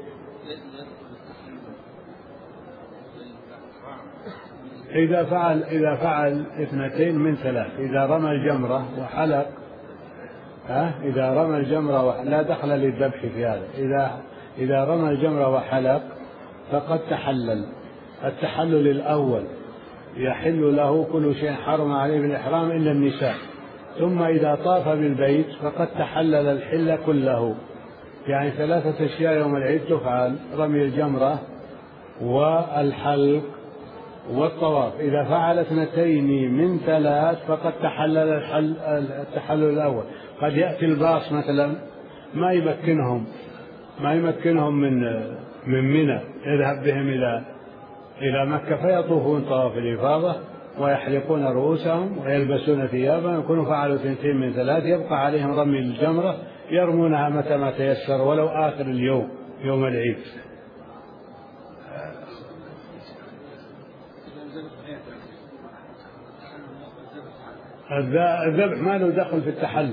إذا فعل 2 من 3، إذا رمى الجمرة وحلق، إذا رمى الجمرة لا دخل للذبح في هذا، إذا رمى الجمرة وحلق فقد تحلل. التحلل الأول يحل له كل شيء حرم عليه بالإحرام إلا النساء، ثم إذا طاف بالبيت فقد تحلل الحل كله. يعني 3 أشياء يوم العيد تفعل: رمي الجمرة والحلق والطواف. إذا فعل 2 من 3 فقد تحلل التحلل الأول. قد يأتي الباص مثلا ما يمكنهم من منى، يذهب بهم إلى مكة فيطوفون طواف الإفاضة ويحلقون رؤوسهم ويلبسون ثيابا، يكونوا فعلوا 2 من 3، يبقى عليهم رمي الجمرة، يرمونها متى ما تيسر ولو آخر اليوم يوم العيد. الذبح ما له دخل في التحلل.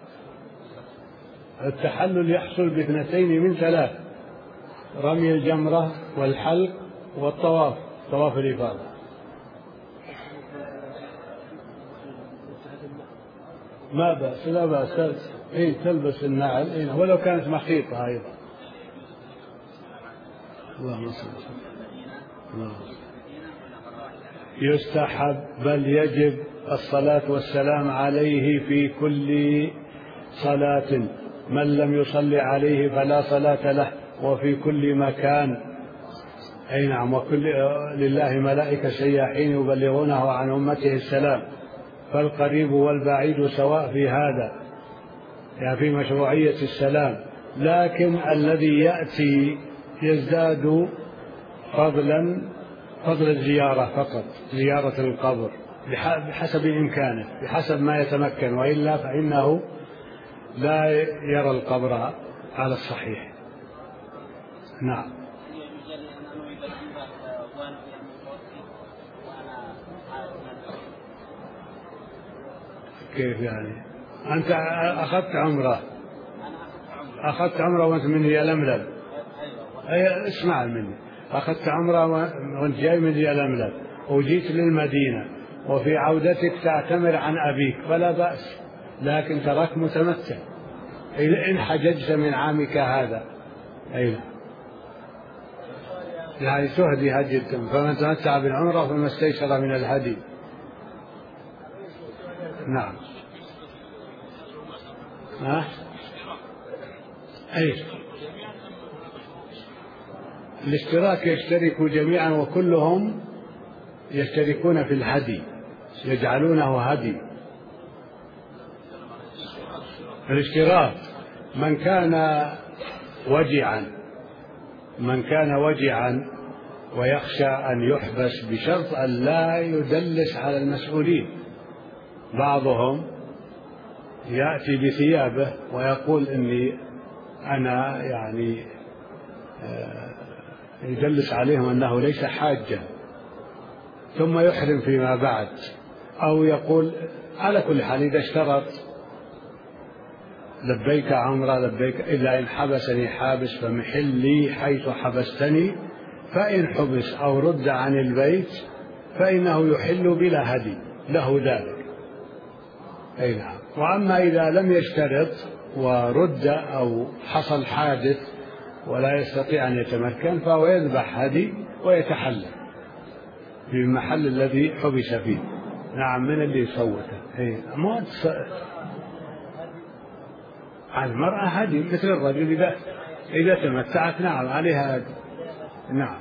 التحلل يحصل ب2 من 3: رمي الجمرة والحلق والطواف، طواف الإفاضة. ما بأس، لا بأس، تلبس النعل ولو كانت مخيطة أيضا. اللهم صل وسلم. يستحب بل يجب الصلاة والسلام عليه في كل صلاة، من لم يصلي عليه فلا صلاة له، وفي كل مكان. أي نعم. لله ملائكة سياحين يبلغونه عن أمته السلام، فالقريب والبعيد سواء في هذا، يعني في مشروعية السلام. لكن الذي يأتي يزداد فضل الزيارة فقط، زيارة القبر بحسب إمكانه، بحسب ما يتمكن، وإلا فإنه لا يرى القبر على الصحيح. نعم. كيف يعني؟ أنت أخذت عمرة وأنت من يلملم. أي اسمع مني، أخذت عمرة وأنت جاي من يلملم وجيت للمدينة وفي عودتك تعتمر عن أبيك فلا بأس، لكن تراك متمتع إن حججت من عامك هذا. أي يعني تهدي هديكم، فمن تمتع بالعمرة فما استيسر من الهدي. نعم. أي الاشتراك يشترك جميعا وكلهم يشتركون في الهدي، يجعلونه هدي. الاشتراك من كان وجعا ويخشى أن يحبس بشرط أن لا يدلس على المسؤولين. بعضهم يأتي بثيابه ويقول إني أنا يعني يدلس عليهم أنه ليس حاجة، ثم يحرم فيما بعد، أو يقول على كل حال إذا اشترط لبيك عمرة لبيك إلا إن حبسني حابس فمحلي حيث حبستني، فإن حبس أو رد عن البيت فإنه يحل بلا هدي له ذلك. أي نعم. وأما إذا لم يشترط ورد أو حصل حادث ولا يستطيع أن يتمكن فهو يذبح هدي ويتحلل في المحل الذي حبس فيه. نعم. من اللي يصوته؟ المرأة هدي مثل الرجل إذا تمتعت. نعم عليها هدي. نعم.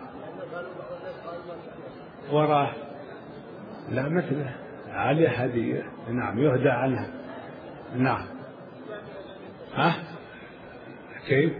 وراه لا مثله عليها هدي. نعم يهدى عنها. نعم. كيف؟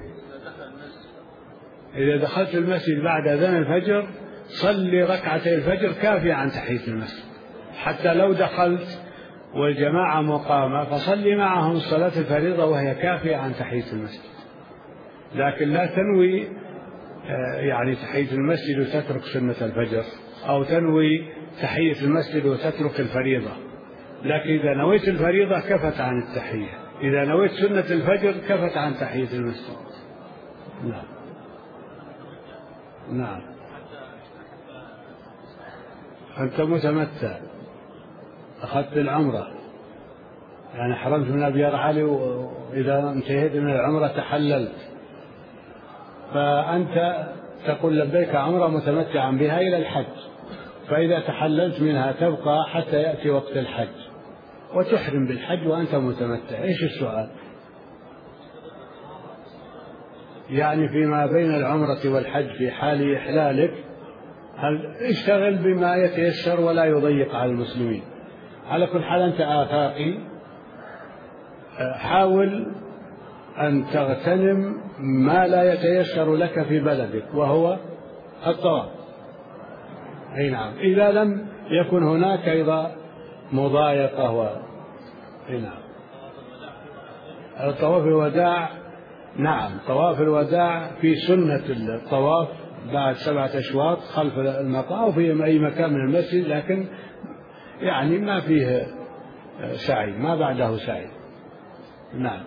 إذا دخلت المسجد بعد أذان الفجر صلي ركعتي الفجر كافية عن تحية المسجد، حتى لو دخلت والجماعة مقامة فصلي معهم صلاة الفريضة وهي كافية عن تحية المسجد، لكن لا تنوي يعني تحية المسجد وتترك سنة الفجر، أو تنوي تحية المسجد وتترك الفريضة. لكن إذا نويت الفريضة كفت عن التحية، إذا نويت سنة الفجر كفت عن تحية المسجد. نعم. نعم. أنت متمتع، أخذت العمرة يعني حرمت من أبيار علي، وإذا انتهيت من العمرة تحللت، فأنت تقول لبيك عمرة متمتعا بها إلى الحج، فإذا تحللت منها تبقى حتى يأتي وقت الحج وتحرم بالحج وأنت متمتع. إيش السؤال؟ يعني فيما بين العمرة والحج في حال إحلالك اشتغل بما يتيسر ولا يضيق على المسلمين. على كل حال أنت آفاقي، حاول أن تغتنم ما لا يتيسر لك في بلدك وهو الطواف. أي نعم. إذا لم يكن هناك أيضا مضايقة أي نعم. طواف الوداع. نعم. طواف الوداع في سنة الطواف بعد 7 أشواط خلف المقام أو في أي مكان من المسجد، لكن يعني ما فيه سعي، ما بعده سعي. نعم.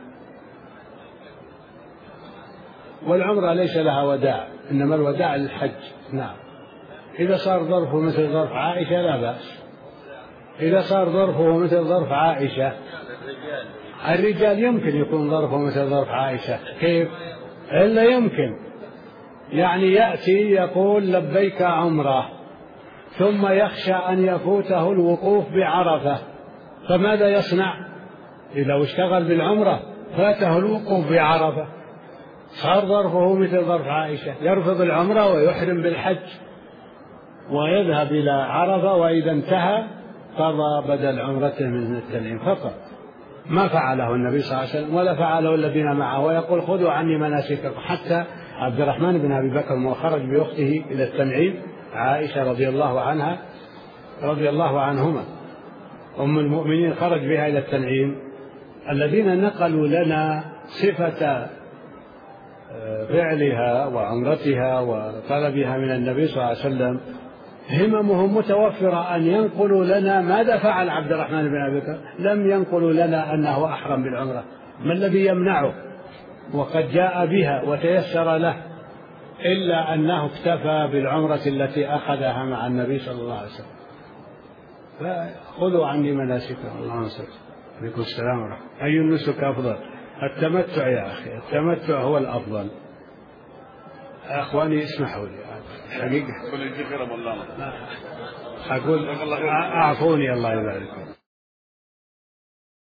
والعمرة ليس لها وداع، إنما الوداع للحج. نعم. إذا صار ظرفه مثل ظرف عائشة لا بأس. إذا صار ظرفه مثل ظرف عائشة، الرجال يمكن يكون ظرفه مثل ظرف عائشة. كيف؟ إلا يمكن يعني يأتي يقول لبيك عمرة ثم يخشى أن يفوته الوقوف بعرفة، فماذا يصنع؟ إذا اشتغل بالعمرة فاته الوقوف بعرفة، صار ظرفه مثل ظرف عائشة، يرفض العمرة ويحرم بالحج ويذهب إلى عرفة، وإذا انتهى قضى بدل عمرته من التنعيم فقط. ما فعله النبي صلى الله عليه وسلم ولا فعله الذين معه، ويقول خذوا عني مناسككم. حتى عبد الرحمن بن أبي بكر خرج بأخته إلى التنعيم، عائشة رضي الله عنها رضي الله عنهما أم المؤمنين، خرج بها إلى التنعيم. الذين نقلوا لنا صفة فعلها وعمرتها وطلبها من النبي صلى الله عليه وسلم هممهم متوفرة أن ينقلوا لنا ماذا فعل عبد الرحمن بن أبي بكر. لم ينقلوا لنا أنه أحرم بالعمرة، ما الذي يمنعه وقد جاء بها وتيسر له، إلا أنه اكتفى بالعمرة التي أخذها مع النبي صلى الله عليه وسلم. فخذوا عني مناسككم. اللهم صل. عليكم السلام ورحمة الله. أي النسك أفضل؟ التمتع يا أخي، التمتع هو الأفضل. أخواني اسمحوا لي حقيقة أقول أعفوني الله يبارك.